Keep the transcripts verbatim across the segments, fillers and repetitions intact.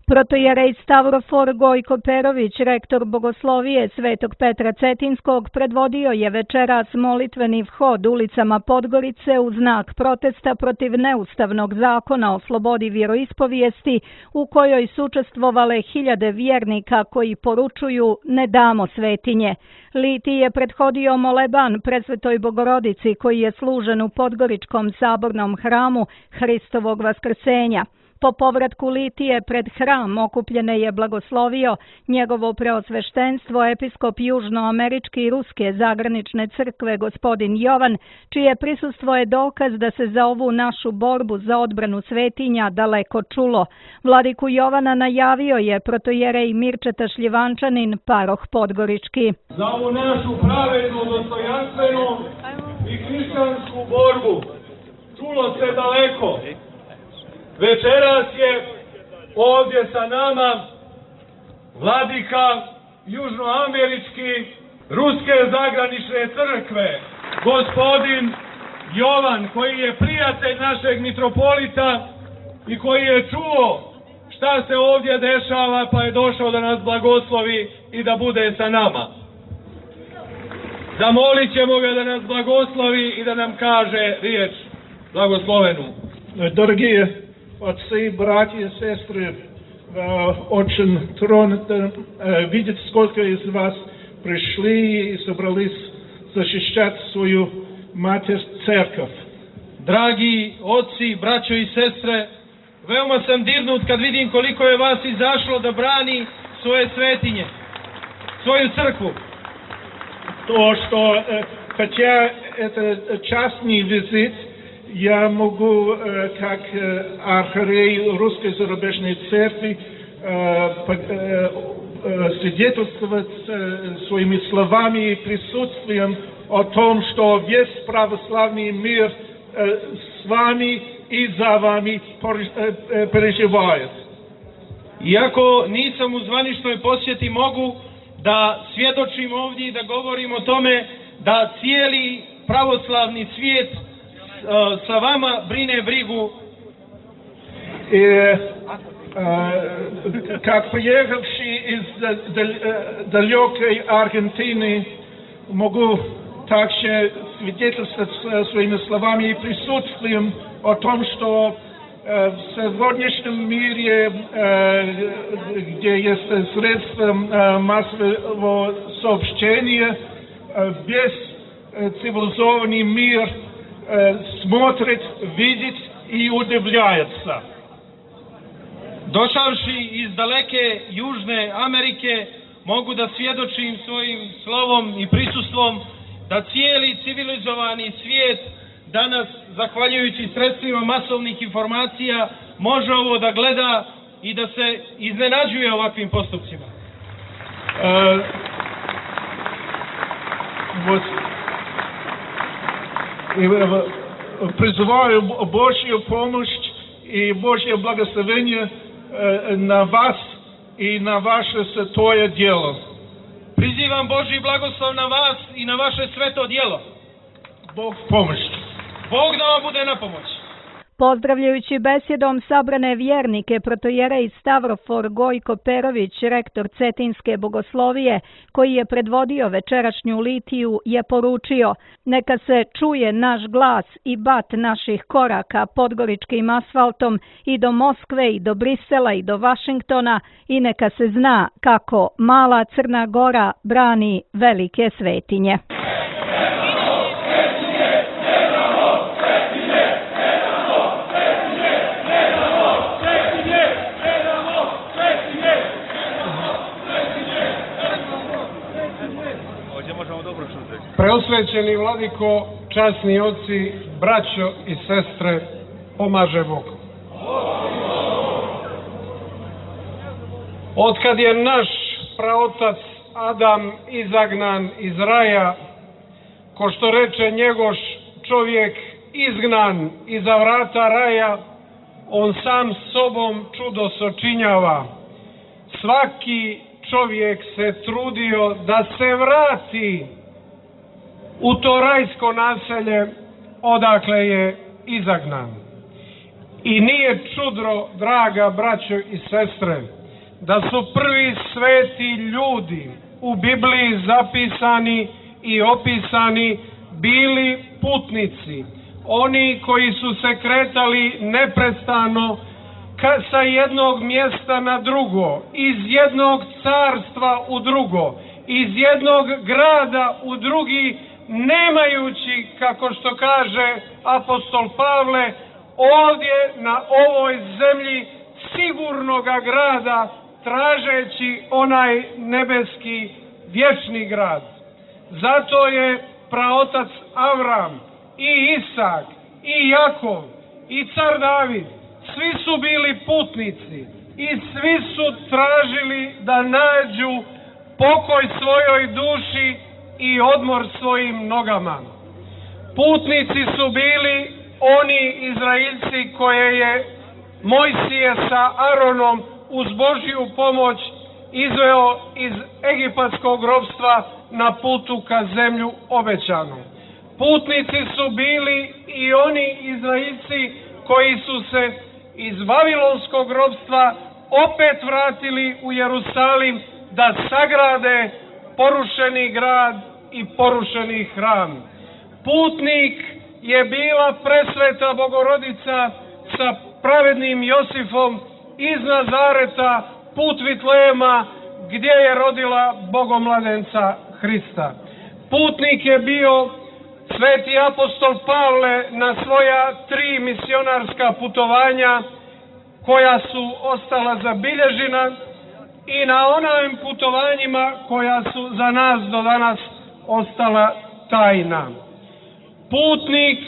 Protojerej Stavrofor Gojko Perović, rektor Bogoslovije Svetog Petra Cetinskog, predvodio je večeras molitveni vhod ulicama Podgorice u znak protesta protiv neustavnog zakona o slobodi vjeroispovijesti u kojoj su učestvovale hiljade vjernika koji poručuju ne damo svetinje. Liti je prethodio moleban Presvetoj Bogorodici koji je služen u Podgoričkom sabornom hramu Hristovog vaskrsenja. Po povratku Litije pred hram okupljene je blagoslovio njegovo preosveštenstvo episkop južnoameričke i ruske zagranične crkve gospodin Jovan, čije prisustvo je dokaz da se za ovu našu borbu za odbranu svetinja daleko čulo. Vladiku Jovana najavio je protojerej Mirčeta Šljivančanin, paroh Podgorički. Za ovu našu pravednu, dostojanstvenu i hrišćansku borbu čulo se daleko. Večeras je ovdje sa nama vladika južnoamerički ruske zagranične crkve, gospodin Jovan, koji je prijatelj našeg mitropolita i koji je čuo šta se ovdje dešava, pa je došao da nas blagoslovi i da bude sa nama. Zamolit ćemo ga da nas blagoslovi i da nam kaže riječ blagoslovenu. Дорогие отцы, братья, сестры, очень тронуто видеть, сколько из вас пришли и собрались защищать свою Матерь Церковь. Dragi oci, braćo i sestre, veoma sam dirnut kad vidim koliko je vas izašlo da brani svoje svetinje, svoju crkvu. То, что, хотя это частный визит, я могу, как архиерей Русской зарубежной церкви, свидетельствовать своими словами и присутствием о том, что весь православный мир с вами и за вами переживает. Iako nisam u zvaničnoj posjeti, mogu da svjedočim ovdje i da govorim o tome da cijeli pravoslavni svijet sa vama brine brigu. И как приехавший из далекой Аргентины могу также свидетельствовать своими словами и присутствием о том, что в сегодняшнем мире, где есть средства массового сообщения, весь цивилизованный мир смотрит, видит i udivljaється. Došavši iz daleke Južne Amerike, mogu da svjedočim svojim slovom i prisustvom da cijeli civilizovani svijet danas, zahvaljujući sredstvima masovnih informacija, može ovo da gleda i da se iznenađuje ovakvim postupcima. Uh, Призываю Божью помощь и Божье благословение на вас и на ваше святое дело. Призывам Божий благослов на вас и на ваше свято дело. Бог помощь. Bog da vam bude na pomoć. Pozdravljajući besjedom sabrane vjernike, protojerej Stavrofor Gojko Perović, rektor Cetinske bogoslovije, koji je predvodio večerašnju litiju, je poručio: neka se čuje naš glas i bat naših koraka podgoričkim asfaltom i do Moskve i do Brisela i do Vašingtona, i neka se zna kako mala Crna Gora brani velike svetinje. Preosvećeni vladiko, časni oci, braćo i sestre, pomaže Bog. Otkad je naš praotac Adam izagnan iz raja, ko što reče njegoš čovjek izgnan iza vrata raja, on sam sobom čudo sočinjava. Svaki čovjek se trudio da se vrati u to rajsko naselje odakle je izagnan. I nije čudno, draga braćo i sestre, da su prvi sveti ljudi u Bibliji zapisani i opisani bili putnici, oni koji su se kretali neprestano sa jednog mjesta na drugo, iz jednog carstva u drugo, iz jednog grada u drugi, nemajući, kako što kaže apostol Pavle, ovdje na ovoj zemlji sigurnoga grada, tražeći onaj nebeski vječni grad. Zato je praotac Avram i Isak i Jakov i car David, svi su bili putnici i svi su tražili da nađu pokoj svojoj duši i odmor svojim nogama. Putnici su bili oni Izraelci koje je Mojsije sa Aronom uz Božju pomoć izveo iz egipatskog ropstva na putu ka zemlju obećanu. Putnici su bili i oni Izraelci koji su se iz Vavilonskog ropstva opet vratili u Jerusalim da sagrade porušeni grad i porušeni hram. Putnik je bila presveta Bogorodica sa pravednim Josifom iz Nazareta, put Vitlema, gdje je rodila Bogomladenca Hrista. Putnik je bio sveti apostol Pavle na svoja tri misionarska putovanja koja su ostala zabilježena i na onim putovanjima koja su za nas do danas ostala tajna. Putnik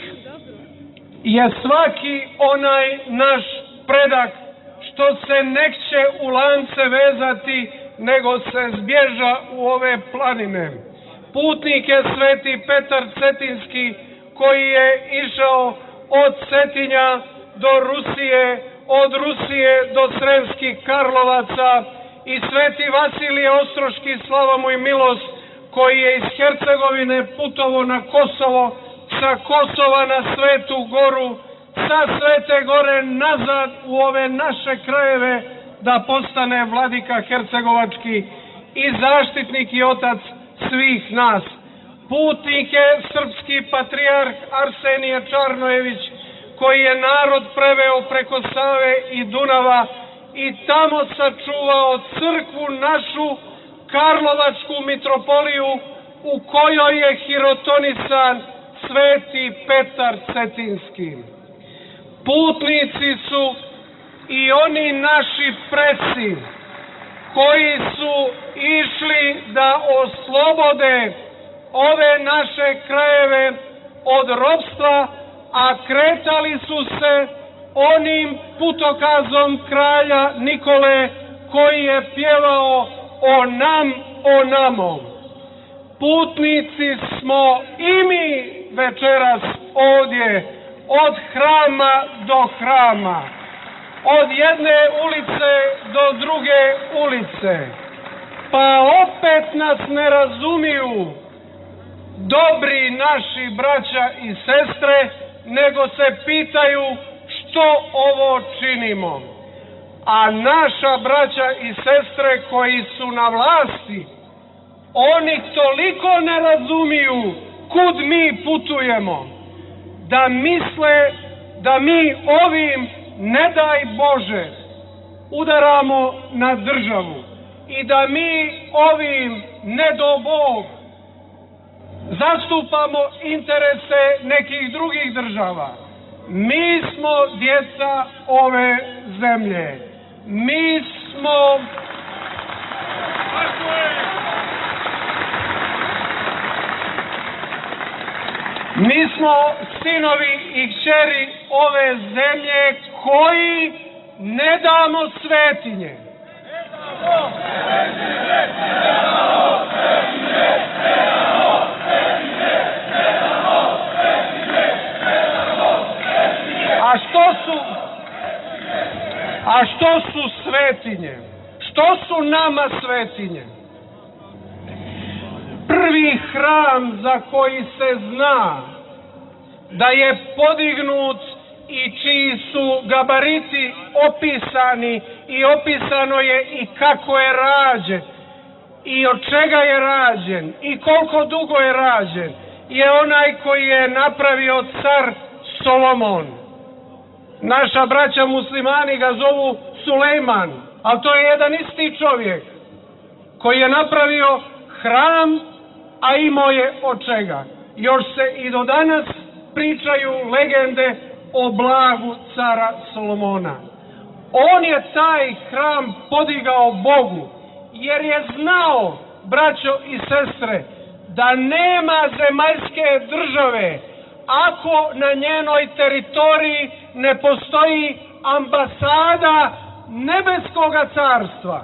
je svaki onaj naš predak što se neće u lance vezati, nego se zbježa u ove planine. Putnik je sveti Petar Cetinski koji je išao od Cetinja do Rusije, od Rusije do Sremskih Karlovaca, i sveti Vasilije Ostroški, slava mu i milost, koji je iz Hercegovine putovao na Kosovo, sa Kosova na Svetu Goru, sa Svete Gore nazad u ove naše krajeve da postane vladika hercegovački i zaštitnik i otac svih nas. Putnik je srpski patrijarh Arsenije Čarnojević, koji je narod preveo preko Save i Dunava i tamo sačuvao crkvu našu, Karlovačku mitropoliju, u kojoj je hirotonisan sveti Petar Cetinski. Putnici su i oni naši preci koji su išli da oslobode ove naše krajeve od ropstva, a kretali su se onim putokazom kralja Nikole koji je pjevao o nam, o namo. Putnici smo i mi večeras ovdje, od hrama do hrama, od jedne ulice do druge ulice, pa opet nas ne razumiju dobri naši braća i sestre, nego se pitaju što ovo činimo. A naša braća i sestre koji su na vlasti, oni toliko ne razumiju kud mi putujemo, da misle da mi ovim, ne daj Bože, udaramo na državu i da mi ovim, ne do Bog, zastupamo interese nekih drugih država. Mi smo djeca ove zemlje. Mi smo Mi smo sinovi i kćeri ove zemlje koji ne damo svetinje. A što su A što su svetinje? Što su nama svetinje? Prvi hram za koji se zna da je podignut i čiji su gabariti opisani i opisano je i kako je rađen i od čega je rađen i koliko dugo je rađen, je onaj koji je napravio car Solomon. Naša braća muslimani ga zovu Sulejman, ali to je jedan isti čovjek koji je napravio hram, a imao je od čega. Još se i do danas pričaju legende o blagu cara Solomona. On je taj hram podigao Bogu, jer je znao, braćo i sestre, da nema zemaljske države ako na njenoj teritoriji ne postoji ambasada nebeskoga carstva.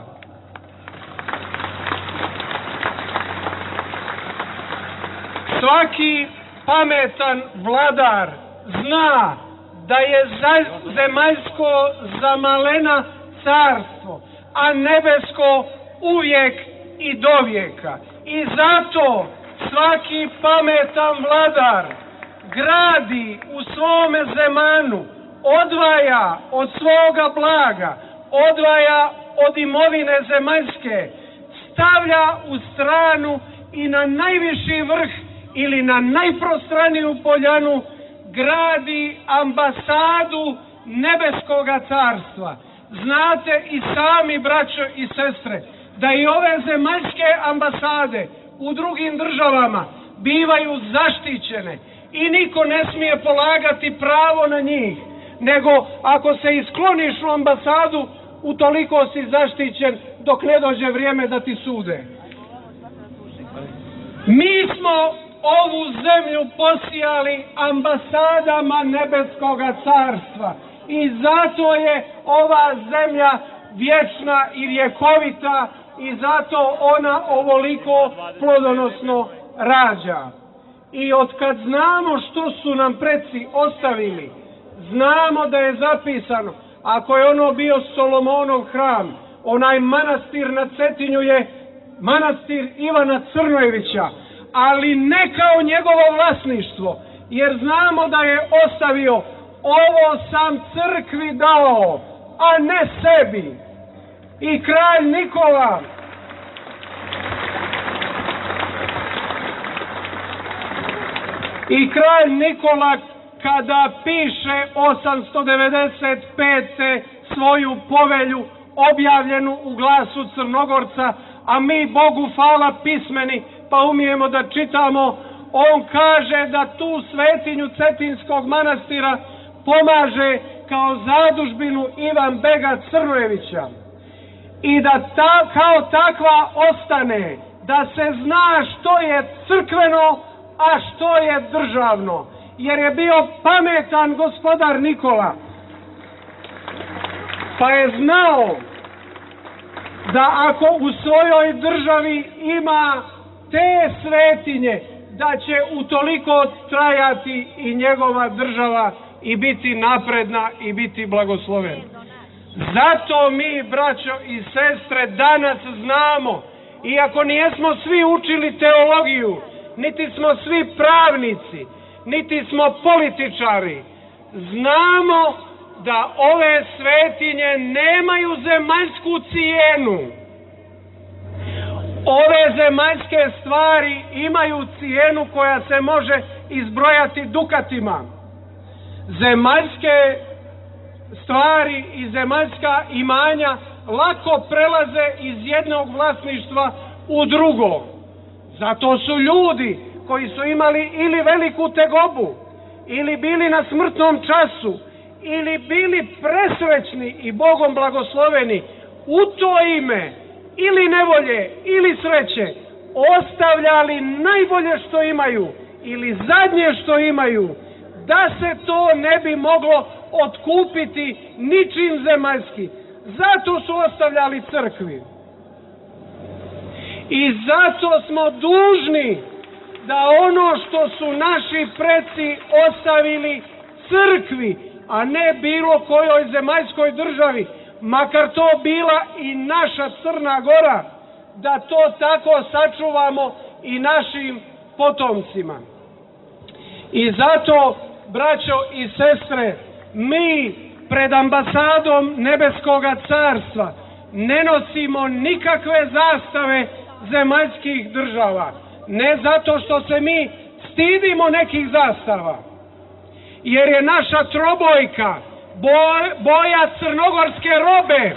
Svaki pametan vladar zna da je zemaljsko zamalena carstvo, a nebesko uvijek i do vijeka. I zato svaki pametan vladar gradi u svome zemanu, odvaja od svoga blaga, odvaja od imovine zemaljske, stavlja u stranu i na najviši vrh ili na najprostraniju poljanu gradi ambasadu nebeskoga carstva. Znate i sami, braćo i sestre, da i ove zemaljske ambasade u drugim državama bivaju zaštićene i niko ne smije polagati pravo na njih, nego ako se iskloniš u ambasadu, utoliko si zaštićen dok ne dođe vrijeme da ti sude. Mi smo ovu zemlju posijali ambasadama nebeskoga carstva i zato je ova zemlja vječna i vjekovita i zato ona ovoliko plodonosno rađa. I otkad znamo što su nam preci ostavili, znamo da je zapisano, ako je ono bio Solomonov hram, onaj manastir na Cetinju je manastir Ivana Crnojevića, ali ne kao njegovo vlasništvo, jer znamo da je ostavio: ovo sam crkvi dao, a ne sebi. I kralj Nikola i kralj Nikola kada piše osamsto devedeset pete svoju povelju objavljenu u Glasu Crnogorca, a mi Bogu hvala pismeni pa umijemo da čitamo, on kaže da tu svetinju Cetinskog manastira pomaže kao zadužbinu Ivan Bega Crnojevića i da ta, kao takva ostane, da se zna što je crkveno, a što je državno, jer je bio pametan gospodar Nikola, pa je znao da ako u svojoj državi ima te svetinje, da će utoliko trajati i njegova država i biti napredna i biti blagoslovena. Zato mi, braćo i sestre, danas znamo, iako nijesmo svi učili teologiju, niti smo svi pravnici, niti smo političari, znamo da ove svetinje nemaju zemaljsku cijenu. Ove zemaljske stvari imaju cijenu koja se može izbrojati dukatima. Zemaljske stvari i zemaljska imanja lako prelaze iz jednog vlasništva u drugo. Zato su ljudi koji su imali ili veliku tegobu, ili bili na smrtnom času, ili bili presrećni i Bogom blagosloveni, u to ime ili nevolje ili sreće ostavljali najbolje što imaju ili zadnje što imaju, da se to ne bi moglo otkupiti ničim zemaljski. Zato su ostavljali crkvi. I zato smo dužni da ono što su naši preci ostavili crkvi, a ne bilo kojoj zemaljskoj državi, makar to bila i naša Crna Gora, da to tako sačuvamo i našim potomcima. I zato, braćo i sestre, mi pred ambasadom Nebeskoga carstva ne nosimo nikakve zastave zemaljskih država. Ne zato što se mi stidimo nekih zastava, jer je naša trobojka boja crnogorske robe.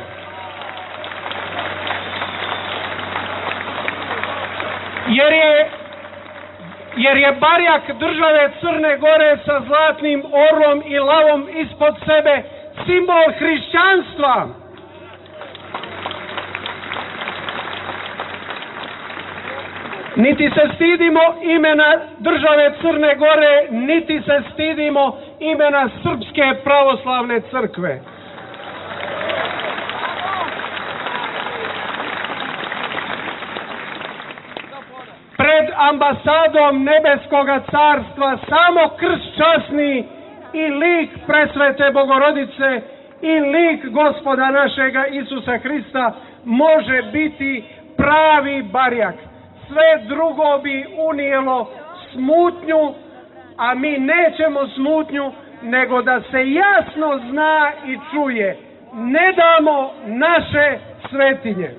Jer je, jer je barjak države Crne Gore sa zlatnim orlom i lavom ispod sebe simbol hrišćanstva. Niti se stidimo imena države Crne Gore, niti se stidimo imena Srpske pravoslavne crkve. Pred ambasadom Nebeskoga carstva samo krst časni i lik presvete Bogorodice i lik Gospoda našega Isusa Hrista može biti pravi barjak. Sve drugo bi unijelo smutnju, a mi nećemo smutnju, nego da se jasno zna i čuje. Ne damo naše svetinje.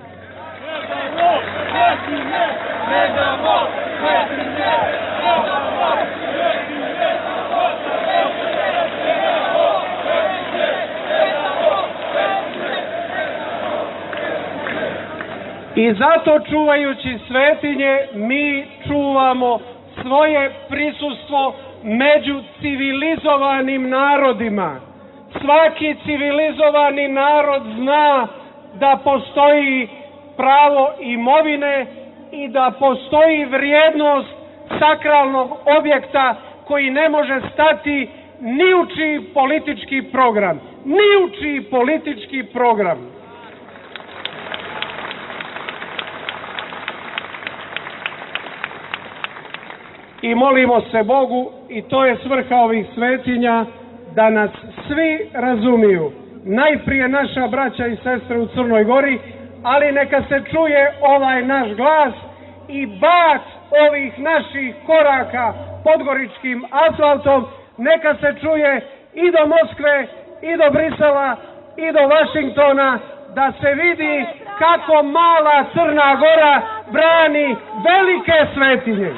I zato čuvajući svetinje mi čuvamo svoje prisustvo među civilizovanim narodima. Svaki civilizovani narod zna da postoji pravo imovine i da postoji vrijednost sakralnog objekta koji ne može stati ni u čiji politički program. Ni u čiji politički program. I molimo se Bogu, i to je svrha ovih svetinja, da nas svi razumiju. Najprije naša braća i sestre u Crnoj Gori, ali neka se čuje ovaj naš glas i bak ovih naših koraka podgoričkim asfaltom, neka se čuje i do Moskve, i do Brisela, i do Vašingtona, da se vidi kako mala Crna Gora brani velike svetinje.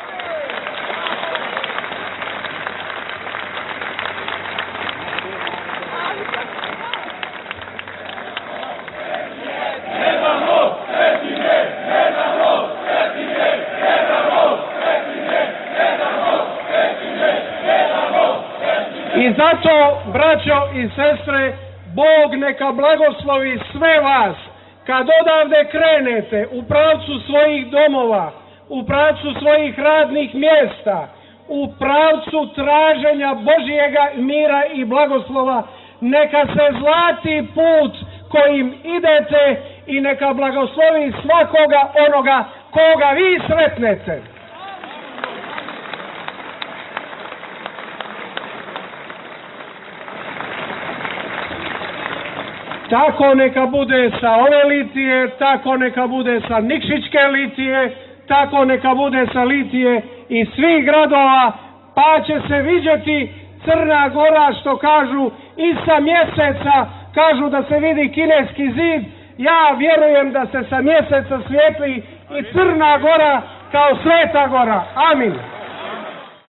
I zato, braćo i sestre, Bog neka blagoslovi sve vas, kad odavde krenete u pravcu svojih domova, u pravcu svojih radnih mjesta, u pravcu traženja Božjega mira i blagoslova, neka se zlati put kojim idete i neka blagoslovi svakoga onoga koga vi sretnete. Tako neka bude sa ove litije, tako neka bude sa Nikšićke litije, tako neka bude sa litije i svih gradova, pa će se vidjeti Crna Gora, što kažu, i sa mjeseca, kažu da se vidi Kineski zid. Ja vjerujem da se sa mjeseca svijetli i Crna Gora kao Sveta Gora. Amin.